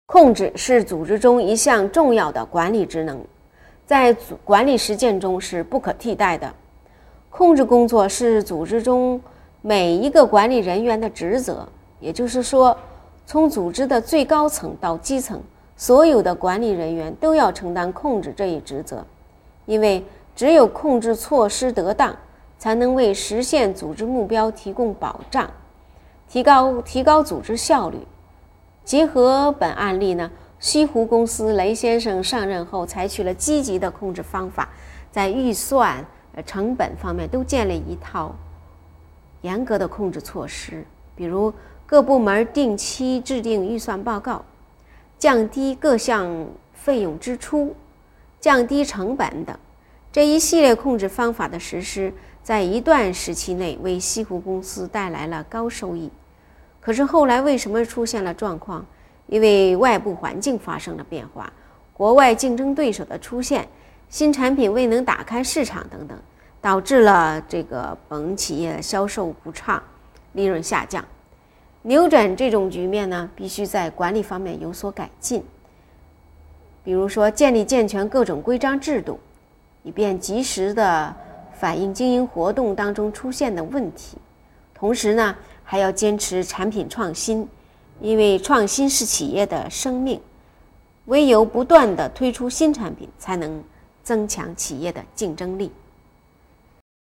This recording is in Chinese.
控制是组织中一项重要的管理职能，在管理实践中是不可替代的。控制工作是组织中每一个管理人员的职责，也就是说，从组织的最高层到基层，所有的管理人员都要承担控制这一职责。因为只有控制措施得当，才能为实现组织目标提供保障，提高组织效率。结合本案例呢，西湖公司雷先生上任后采取了积极的控制方法，在预算、成本方面都建立一套严格的控制措施，比如各部门定期制定预算报告，降低各项费用支出，降低成本等。这一系列控制方法的实施，在一段时期内为西湖公司带来了高收益。可是后来为什么出现了状况？因为外部环境发生了变化，国外竞争对手的出现，新产品未能打开市场等等，导致了本企业销售不畅，利润下降。扭转这种局面呢，必须在管理方面有所改进。比如说，建立健全各种规章制度，以便及时的反映经营活动当中出现的问题。同时呢，还要坚持产品创新，因为创新是企业的生命，唯有不断地推出新产品，才能增强企业的竞争力。